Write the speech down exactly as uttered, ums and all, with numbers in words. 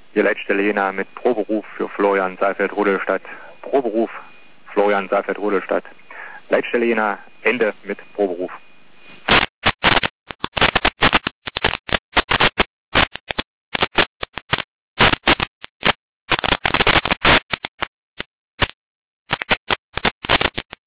Die Leitstelle Jena mit Proberuf für Florian Saalfeld-Rudolstadt. Proberuf Florian Saalfeld-Rudolstadt. Leitstelle Jena, Ende mit Proberuf.